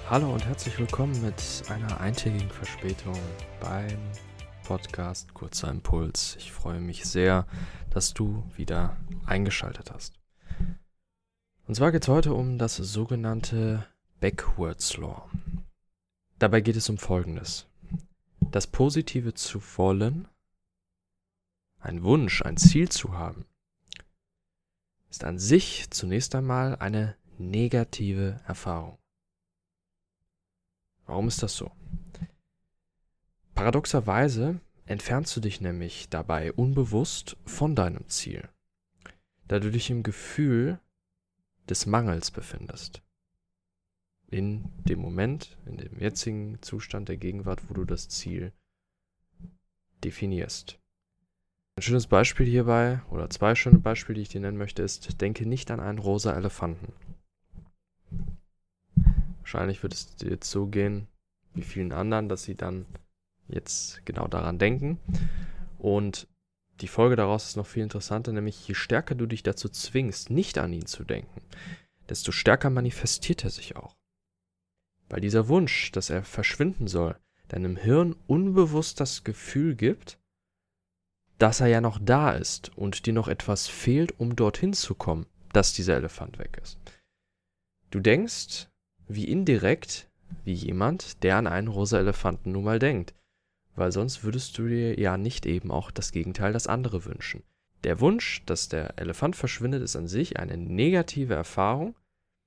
Hallo und herzlich willkommen mit einer eintägigen Verspätung beim Podcast Kurzer Impuls. Ich freue mich sehr, dass du wieder eingeschaltet hast. Und zwar geht es heute um das sogenannte Backwards Law. Dabei geht es um Folgendes. Das Positive zu wollen, ein Wunsch, ein Ziel zu haben, ist an sich zunächst einmal eine negative Erfahrung. Warum ist das so? Paradoxerweise entfernst du dich nämlich dabei unbewusst von deinem Ziel, da du dich im Gefühl des Mangels befindest. In dem Moment, in dem jetzigen Zustand der Gegenwart, wo du das Ziel definierst. Ein schönes Beispiel hierbei, oder zwei schöne Beispiele, die ich dir nennen möchte, ist, denke nicht an einen rosa Elefanten. Wahrscheinlich wird es dir jetzt so gehen, wie vielen anderen, dass sie dann jetzt genau daran denken. Und die Folge daraus ist noch viel interessanter, nämlich je stärker du dich dazu zwingst, nicht an ihn zu denken, desto stärker manifestiert er sich auch. Weil dieser Wunsch, dass er verschwinden soll, deinem Hirn unbewusst das Gefühl gibt, dass er ja noch da ist und dir noch etwas fehlt, um dorthin zu kommen, dass dieser Elefant weg ist. Du denkst wie indirekt wie jemand, der an einen rosa Elefanten nun mal denkt. Weil sonst würdest du dir ja nicht eben auch das Gegenteil, das andere wünschen. Der Wunsch, dass der Elefant verschwindet, ist an sich eine negative Erfahrung,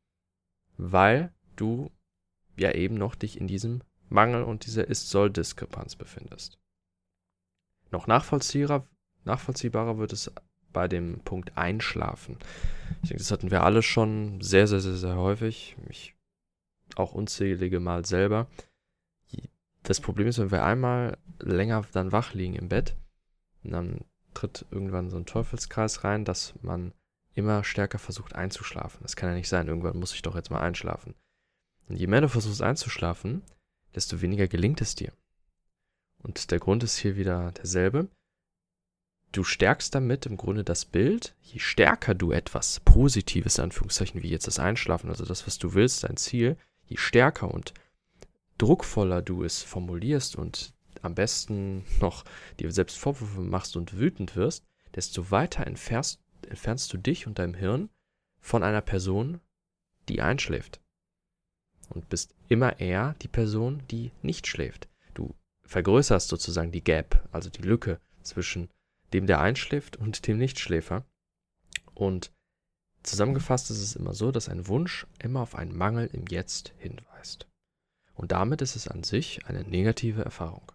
weil du ja eben noch dich in diesem Mangel und dieser Ist-Soll-Diskrepanz befindest. Noch nachvollziehbarer wird es bei dem Punkt Einschlafen. Ich denke, das hatten wir alle schon sehr, sehr, sehr, sehr häufig. Ich auch unzählige Mal selber. Das Problem ist, wenn wir einmal länger dann wach liegen im Bett, dann tritt irgendwann so ein Teufelskreis rein, dass man immer stärker versucht einzuschlafen. Das kann ja nicht sein, irgendwann muss ich doch jetzt mal einschlafen. Und je mehr du versuchst einzuschlafen, desto weniger gelingt es dir. Und der Grund ist hier wieder derselbe. Du stärkst damit im Grunde das Bild, je stärker du etwas Positives, in Anführungszeichen, wie jetzt das Einschlafen, also das, was du willst, dein Ziel, je stärker und druckvoller du es formulierst und am besten noch dir selbst Vorwürfe machst und wütend wirst, desto weiter entfernst du dich und deinem Hirn von einer Person, die einschläft. Und bist immer eher die Person, die nicht schläft. Du vergrößerst sozusagen die Gap, also die Lücke zwischen dem, der einschläft und dem Nichtschläfer. Und zusammengefasst ist es immer so, dass ein Wunsch immer auf einen Mangel im Jetzt hinweist. Und damit ist es an sich eine negative Erfahrung.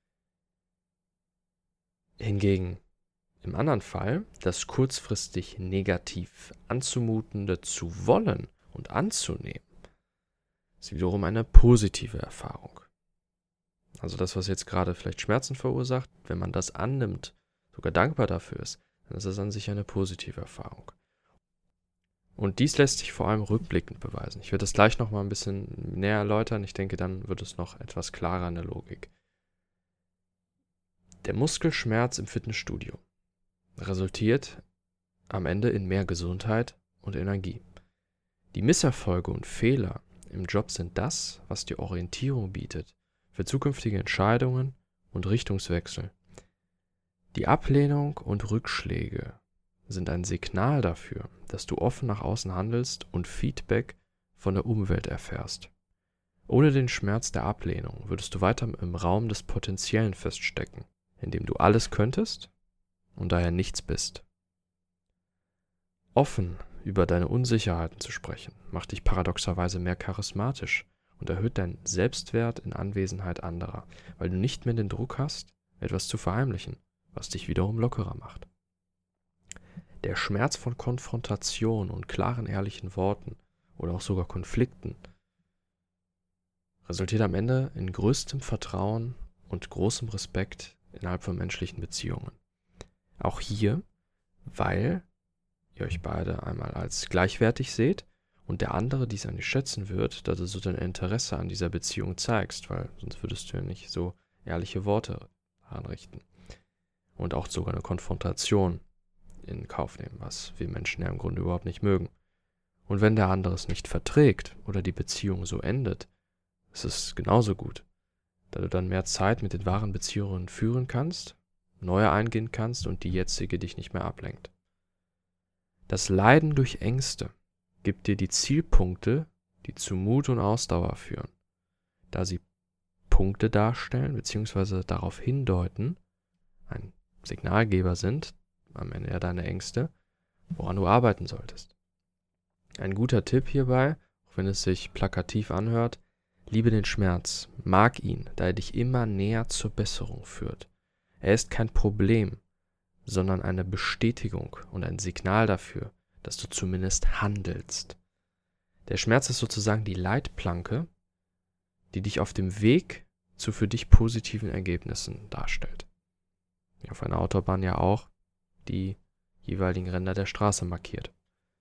Hingegen im anderen Fall, das kurzfristig negativ anzumutende zu wollen und anzunehmen, ist wiederum eine positive Erfahrung. Also das, was jetzt gerade vielleicht Schmerzen verursacht, wenn man das annimmt, sogar dankbar dafür ist, dann ist es an sich eine positive Erfahrung. Und dies lässt sich vor allem rückblickend beweisen. Ich werde das gleich nochmal ein bisschen näher erläutern. Ich denke, dann wird es noch etwas klarer in der Logik. Der Muskelschmerz im Fitnessstudio resultiert am Ende in mehr Gesundheit und Energie. Die Misserfolge und Fehler im Job sind das, was dir Orientierung bietet für zukünftige Entscheidungen und Richtungswechsel. Die Ablehnung und Rückschläge sind ein Signal dafür, dass du offen nach außen handelst und Feedback von der Umwelt erfährst. Ohne den Schmerz der Ablehnung würdest du weiter im Raum des Potenziellen feststecken, in dem du alles könntest und daher nichts bist. Offen über deine Unsicherheiten zu sprechen, macht dich paradoxerweise mehr charismatisch und erhöht deinen Selbstwert in Anwesenheit anderer, weil du nicht mehr den Druck hast, etwas zu verheimlichen, was dich wiederum lockerer macht. Der Schmerz von Konfrontation und klaren, ehrlichen Worten oder auch sogar Konflikten resultiert am Ende in größtem Vertrauen und großem Respekt innerhalb von menschlichen Beziehungen. Auch hier, weil ihr euch beide einmal als gleichwertig seht und der andere dies an dich schätzen wird, dass du so dein Interesse an dieser Beziehung zeigst, weil sonst würdest du ja nicht so ehrliche Worte anrichten. Und auch sogar eine Konfrontation in Kauf nehmen, was wir Menschen ja im Grunde überhaupt nicht mögen. Und wenn der andere es nicht verträgt oder die Beziehung so endet, Es ist genauso gut, da du dann mehr Zeit mit den wahren Beziehungen führen kannst, neue eingehen kannst und die jetzige dich nicht mehr ablenkt. Das Leiden durch Ängste gibt dir die Zielpunkte, die zu Mut und Ausdauer führen, da sie Punkte darstellen bzw. darauf hindeuten, ein Signalgeber sind, am Ende ja deine Ängste, woran du arbeiten solltest. Ein guter Tipp hierbei, auch wenn es sich plakativ anhört, liebe den Schmerz, mag ihn, da er dich immer näher zur Besserung führt. Er ist kein Problem, sondern eine Bestätigung und ein Signal dafür, dass du zumindest handelst. Der Schmerz ist sozusagen die Leitplanke, die dich auf dem Weg zu für dich positiven Ergebnissen darstellt. Wie auf einer Autobahn ja auch die jeweiligen Ränder der Straße markiert.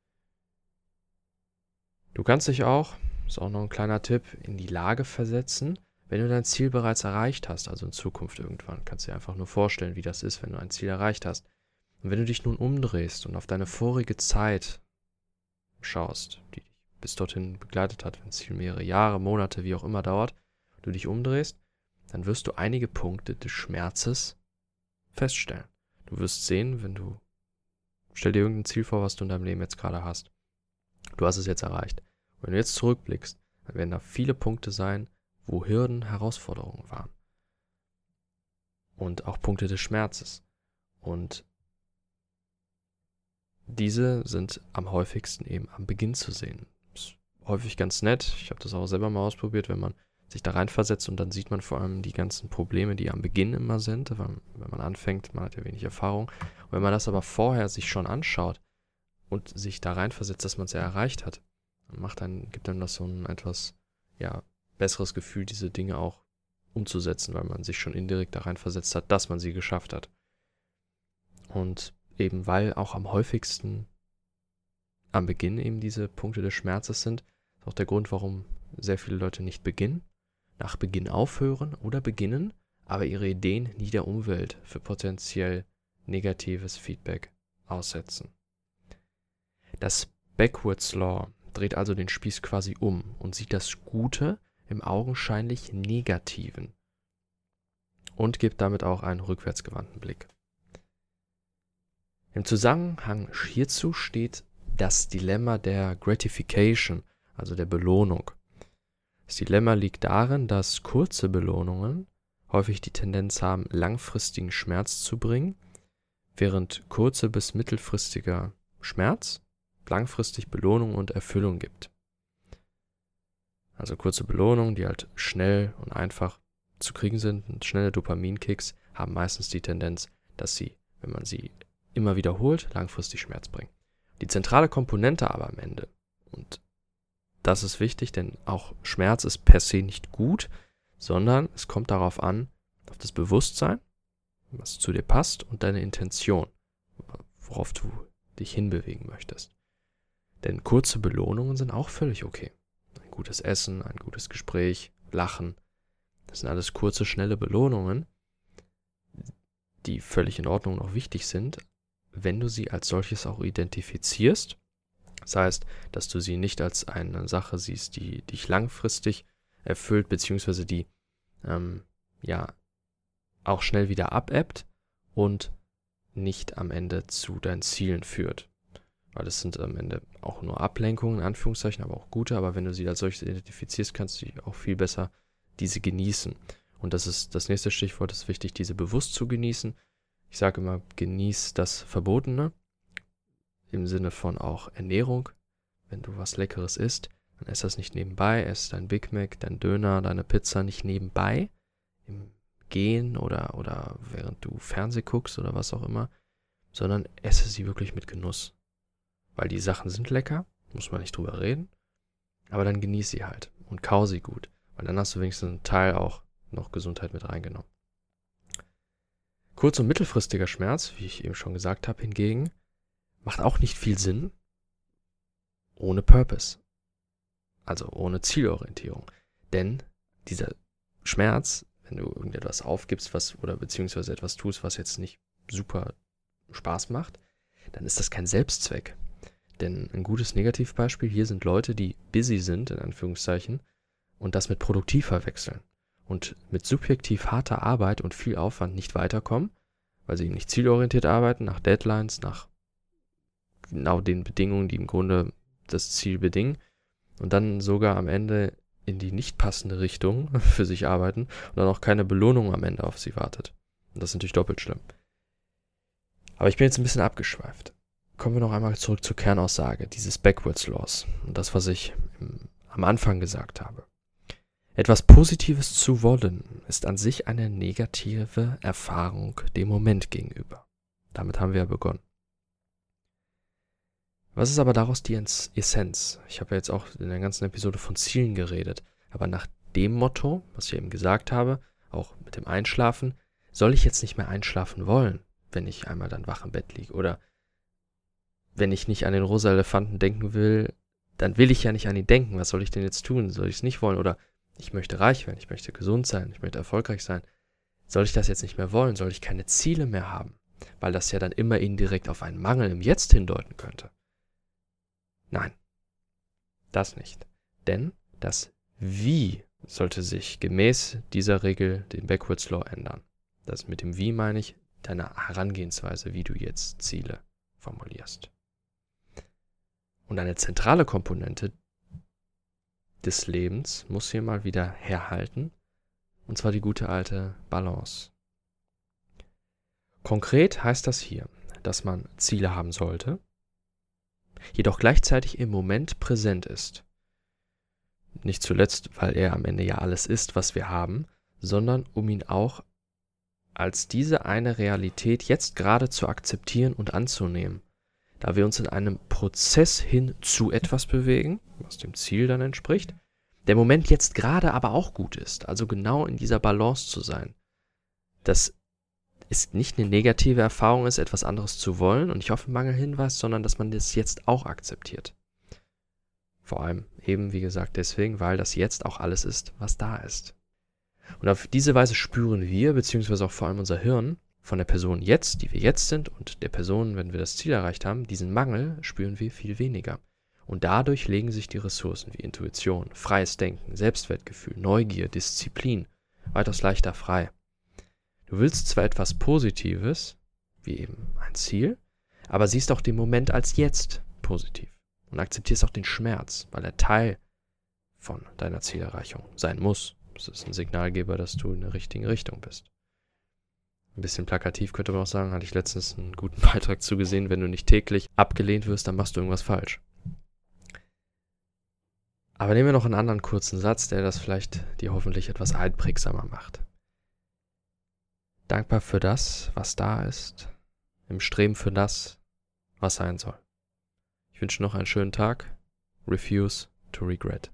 Du kannst dich auch, ist auch noch ein kleiner Tipp, in die Lage versetzen, wenn du dein Ziel bereits erreicht hast, also in Zukunft irgendwann. Kannst du dir einfach nur vorstellen, wie das ist, wenn du ein Ziel erreicht hast. Und wenn du dich nun umdrehst und auf deine vorige Zeit schaust, die dich bis dorthin begleitet hat, wenn das Ziel mehrere Jahre, Monate, wie auch immer dauert, du dich umdrehst, dann wirst du einige Punkte des Schmerzes feststellen. Du wirst sehen, stell dir irgendein Ziel vor, was du in deinem Leben jetzt gerade hast. Du hast es jetzt erreicht. Und wenn du jetzt zurückblickst, dann werden da viele Punkte sein, wo Hürden, Herausforderungen waren. Und auch Punkte des Schmerzes. Und diese sind am häufigsten eben am Beginn zu sehen. Ist häufig ganz nett. Ich habe das auch selber mal ausprobiert, wenn man sich da reinversetzt und dann sieht man vor allem die ganzen Probleme, die am Beginn immer sind, wenn man anfängt, man hat ja wenig Erfahrung. Und wenn man das aber vorher sich schon anschaut und sich da reinversetzt, dass man es ja erreicht hat, gibt einem das so ein etwas besseres Gefühl, diese Dinge auch umzusetzen, weil man sich schon indirekt da reinversetzt hat, dass man sie geschafft hat. Und eben weil auch am häufigsten am Beginn eben diese Punkte des Schmerzes sind, ist auch der Grund, warum sehr viele Leute nicht beginnen, nach Beginn aufhören oder beginnen, aber ihre Ideen nie der Umwelt für potenziell negatives Feedback aussetzen. Das Backwards Law dreht also den Spieß quasi um und sieht das Gute im augenscheinlich Negativen und gibt damit auch einen rückwärtsgewandten Blick. Im Zusammenhang hierzu steht das Dilemma der Gratification, also der Belohnung. Das Dilemma liegt darin, dass kurze Belohnungen häufig die Tendenz haben, langfristigen Schmerz zu bringen, während kurze bis mittelfristiger Schmerz langfristig Belohnung und Erfüllung gibt. Also kurze Belohnungen, die halt schnell und einfach zu kriegen sind, und schnelle Dopaminkicks, haben meistens die Tendenz, dass sie, wenn man sie immer wiederholt, langfristig Schmerz bringen. Die zentrale Komponente aber am Ende, und das ist wichtig, denn auch Schmerz ist per se nicht gut, sondern es kommt darauf an, auf das Bewusstsein, was zu dir passt, und deine Intention, worauf du dich hinbewegen möchtest. Denn kurze Belohnungen sind auch völlig okay. Ein gutes Essen, ein gutes Gespräch, Lachen, das sind alles kurze, schnelle Belohnungen, die völlig in Ordnung und auch wichtig sind, wenn du sie als solches auch identifizierst. Das heißt, dass du sie nicht als eine Sache siehst, die dich langfristig erfüllt, beziehungsweise die auch schnell wieder abebbt und nicht am Ende zu deinen Zielen führt. Weil das sind am Ende auch nur Ablenkungen, in Anführungszeichen, aber auch gute. Aber wenn du sie als solches identifizierst, kannst du auch viel besser diese genießen. Und das ist das nächste Stichwort, ist wichtig, diese bewusst zu genießen. Ich sage immer, genieß das Verbotene, im Sinne von auch Ernährung. Wenn du was Leckeres isst, dann ess das nicht nebenbei, ess dein Big Mac, dein Döner, deine Pizza nicht nebenbei, im Gehen oder während du Fernseh guckst oder was auch immer, sondern esse sie wirklich mit Genuss. Weil die Sachen sind lecker, muss man nicht drüber reden, aber dann genieß sie halt und kau sie gut, weil dann hast du wenigstens einen Teil auch noch Gesundheit mit reingenommen. Kurz- und mittelfristiger Schmerz, wie ich eben schon gesagt habe, hingegen, macht auch nicht viel Sinn ohne Purpose, also ohne Zielorientierung. Denn dieser Schmerz, wenn du irgendetwas aufgibst, beziehungsweise etwas tust, was jetzt nicht super Spaß macht, dann ist das kein Selbstzweck. Denn ein gutes Negativbeispiel hier sind Leute, die busy sind, in Anführungszeichen, und das mit produktiv verwechseln und mit subjektiv harter Arbeit und viel Aufwand nicht weiterkommen, weil sie nicht zielorientiert arbeiten, nach Deadlines, nach genau den Bedingungen, die im Grunde das Ziel bedingen und dann sogar am Ende in die nicht passende Richtung für sich arbeiten und dann auch keine Belohnung am Ende auf sie wartet. Und das ist natürlich doppelt schlimm. Aber ich bin jetzt ein bisschen abgeschweift. Kommen wir noch einmal zurück zur Kernaussage, dieses Backwards Laws und das, was ich am Anfang gesagt habe. Etwas Positives zu wollen, ist an sich eine negative Erfahrung dem Moment gegenüber. Damit haben wir ja begonnen. Was ist aber daraus die Essenz? Ich habe ja jetzt auch in der ganzen Episode von Zielen geredet, aber nach dem Motto, was ich eben gesagt habe, auch mit dem Einschlafen, soll ich jetzt nicht mehr einschlafen wollen, wenn ich einmal dann wach im Bett liege? Oder wenn ich nicht an den rosa Elefanten denken will, dann will ich ja nicht an ihn denken. Was soll ich denn jetzt tun? Soll ich es nicht wollen? Oder ich möchte reich werden, ich möchte gesund sein, ich möchte erfolgreich sein. Soll ich das jetzt nicht mehr wollen? Soll ich keine Ziele mehr haben? Weil das ja dann immer indirekt auf einen Mangel im Jetzt hindeuten könnte. Nein, das nicht. Denn das Wie sollte sich gemäß dieser Regel, den Backwards Law, ändern. Das mit dem Wie meine ich deine Herangehensweise, wie du jetzt Ziele formulierst. Und eine zentrale Komponente des Lebens muss hier mal wieder herhalten, und zwar die gute alte Balance. Konkret heißt das hier, dass man Ziele haben sollte, jedoch gleichzeitig im Moment präsent ist. Nicht zuletzt, weil er am Ende ja alles ist, was wir haben, sondern um ihn auch als diese eine Realität jetzt gerade zu akzeptieren und anzunehmen, da wir uns in einem Prozess hin zu etwas bewegen, was dem Ziel dann entspricht, der Moment jetzt gerade aber auch gut ist, also genau in dieser Balance zu sein. Das ist nicht eine negative Erfahrung ist, etwas anderes zu wollen und nicht auf den Mangel hinweist, sondern dass man das jetzt auch akzeptiert. Vor allem eben, wie gesagt, deswegen, weil das jetzt auch alles ist, was da ist. Und auf diese Weise spüren wir, beziehungsweise auch vor allem unser Hirn, von der Person jetzt, die wir jetzt sind, und der Person, wenn wir das Ziel erreicht haben, diesen Mangel spüren wir viel weniger. Und dadurch legen sich die Ressourcen wie Intuition, freies Denken, Selbstwertgefühl, Neugier, Disziplin weitaus leichter frei. Du willst zwar etwas Positives, wie eben ein Ziel, aber siehst auch den Moment als jetzt positiv und akzeptierst auch den Schmerz, weil er Teil von deiner Zielerreichung sein muss. Das ist ein Signalgeber, dass du in der richtigen Richtung bist. Ein bisschen plakativ könnte man auch sagen, hatte ich letztens einen guten Beitrag zugesehen, wenn du nicht täglich abgelehnt wirst, dann machst du irgendwas falsch. Aber nehmen wir noch einen anderen kurzen Satz, der das vielleicht dir hoffentlich etwas einprägsamer macht. Dankbar für das, was da ist, im Streben für das, was sein soll. Ich wünsche noch einen schönen Tag. Refuse to regret.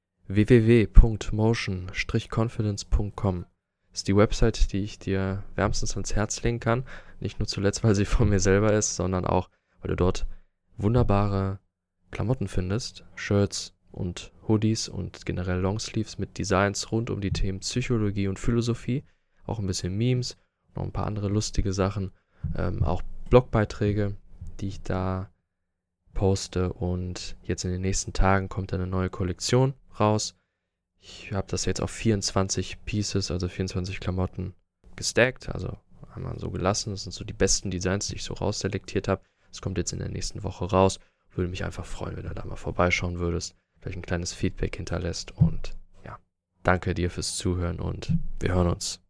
www.motion-confidence.com ist die Website, die ich dir wärmstens ans Herz legen kann. Nicht nur zuletzt, weil sie von mir selber ist, sondern auch, weil du dort wunderbare Klamotten findest, Shirts und Hoodies und generell Longsleeves mit Designs rund um die Themen Psychologie und Philosophie, auch ein bisschen Memes, noch ein paar andere lustige Sachen, auch Blogbeiträge, die ich da poste, und jetzt in den nächsten Tagen kommt eine neue Kollektion raus. Ich habe das jetzt auf 24 Pieces, also 24 Klamotten gestackt, also einmal so gelassen. Das sind so die besten Designs, die ich so rausselektiert habe. Das kommt jetzt in der nächsten Woche raus. Würde mich einfach freuen, wenn du da mal vorbeischauen würdest, vielleicht ein kleines Feedback hinterlässt, und ja, danke dir fürs Zuhören und wir hören uns.